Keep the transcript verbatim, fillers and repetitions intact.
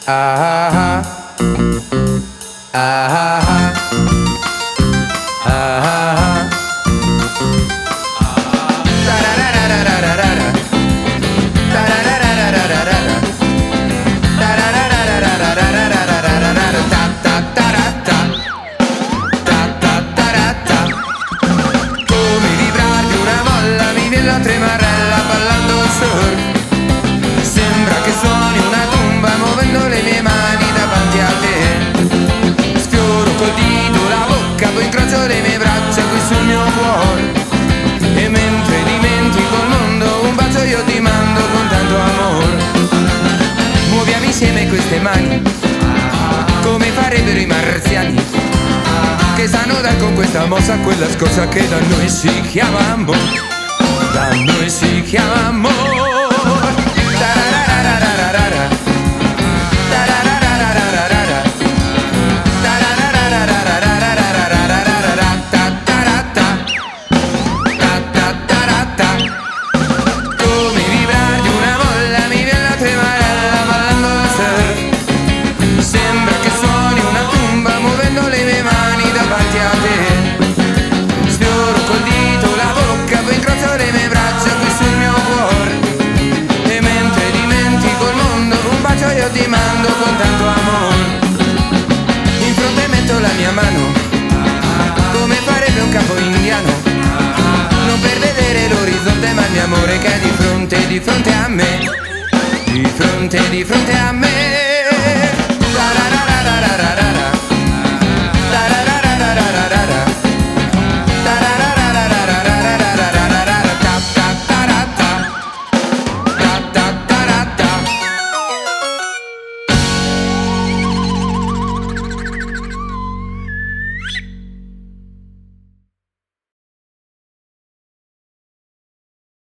Ah, ah, ah, ah, ah. Tarararararara. Tarararararara. Tarararararara. Ta ta tarata. Ta ta tarata. Come vibrarti una molla, mi viene la tremarella ballando surf. Sembra che suoni una tumba muovendo le mie mani davanti a te. Sfioro col dito la bocca, poi incrocio le mie braccia qui sul mio cuore. E mentre dimentico il mondo, un bacio io ti mando con tanto amore. Muoviamo insieme queste mani, come farebbero i marziani, che sanno dar con questa mossa quella scossa che da noi si chiama amore. Da noi si chiama amore. Tarararararara. Tarararararara. Tarararararara. Ta-ta-ta-ta. Ta-ta-ta-ta. Come vibrare di una molla, mi viene la tremarella ballando il surf. Sembra che suoni una tumba muovendo le mie mani davanti a te. Sfioro col dito la bocca, poi incrocio le mie braccia qui sul mio cuore. E mentre dimentico il mondo, un bacio io ti mando con tanto amore. In fronte metto la mia mano, come farebbe un capo indiano, non per vedere l'orizzonte ma il mio amore che è di fronte, di fronte a me. Di fronte, di fronte a me.